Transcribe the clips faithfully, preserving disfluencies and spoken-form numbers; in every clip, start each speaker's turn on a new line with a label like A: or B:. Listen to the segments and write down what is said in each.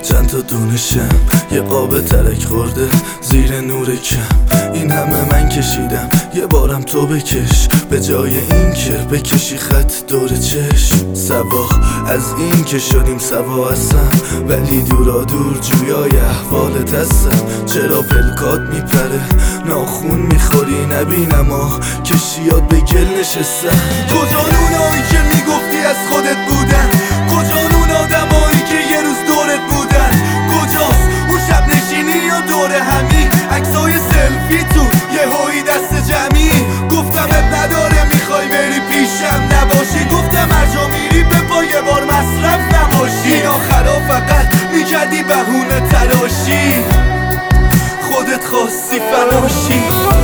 A: چند تا دونشم یه قاب ترک خورده زیر نور کم. این همه من کشیدم یه بارم تو بکش، به جای این که بکشی خط دور چشم. سوا از این که شدیم سوا هستم، ولی دورا دور جویای احوالت هستم. چرا پلکات میپره ناخون میخوری نبینم آه کشیات به گل نشستم. کجا اونایی که میگفتی از خودت بودن؟ کجا اون آدمایی که یه روز دورت بودن؟ کجاست اون شب نشینی یا دور همی عکسای سلفی تو یه هایی دست جمعی؟ گفتم اب نداره میخوای بری پیشم نباشی، گفتم هر جا میری به پا یه بار مصرف نباشی. این آخرا فقط میکردی بهونه تراشی، خودت خواستی فناشی.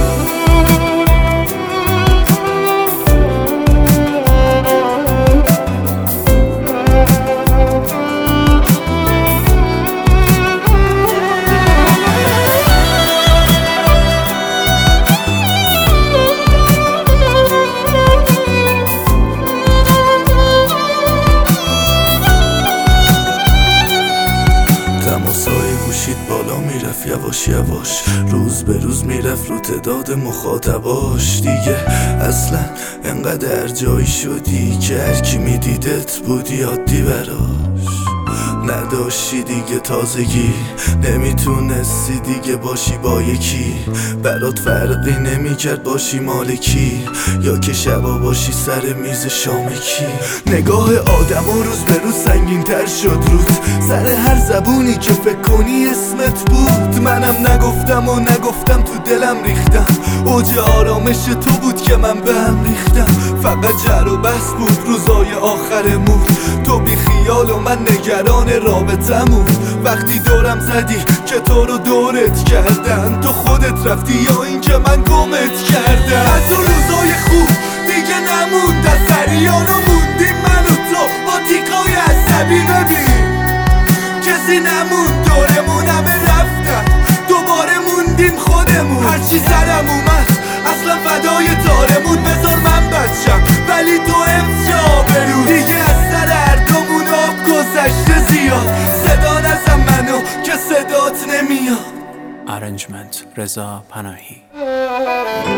A: تماسای گوشید بالا میرفت یواش یواش، روز به روز میرفت رو تعداد مخاطباش. دیگه اصلا انقدر جایی شدی که هرکی میدیدت بودی عادی براش. نداشتی دیگه تازگی، نمیتونستی دیگه باشی با یکی. برات فرقی نمیکرد باشی مالکی یا که شبا باشی سر میز شامکی. نگاه آدم و روز به روز سنگین تر شد رود، سر هر زبونی که فکر کنی اسمت بود. منم نگفتم و نگفتم تو دلم ریختم، اوج آرامش تو بود که من به هم ریختم. فقط جر و بحث بود روزای آخرمون، تو بی خیال و من نگران رابطمون. وقتی دورم زدی که تو رو دورت کردن، تو خودت رفتی یا این که من گمت کردم. از اون روزای خوب دیگه نموند اثریان و موندیم من و تو با تیکای عصبی. ببین کسی نموند دورمون، همه رفتن دوباره موندیم خودمون. هرچی سرم اومد اصلا فدای تارمون، بذار من بچم ولی تو امسا برو. دیگه از سر هر دومون آب گذشته زیاد، صدا نزن منو که صدات نمیاد.
B: Arrangement رضا پناهی.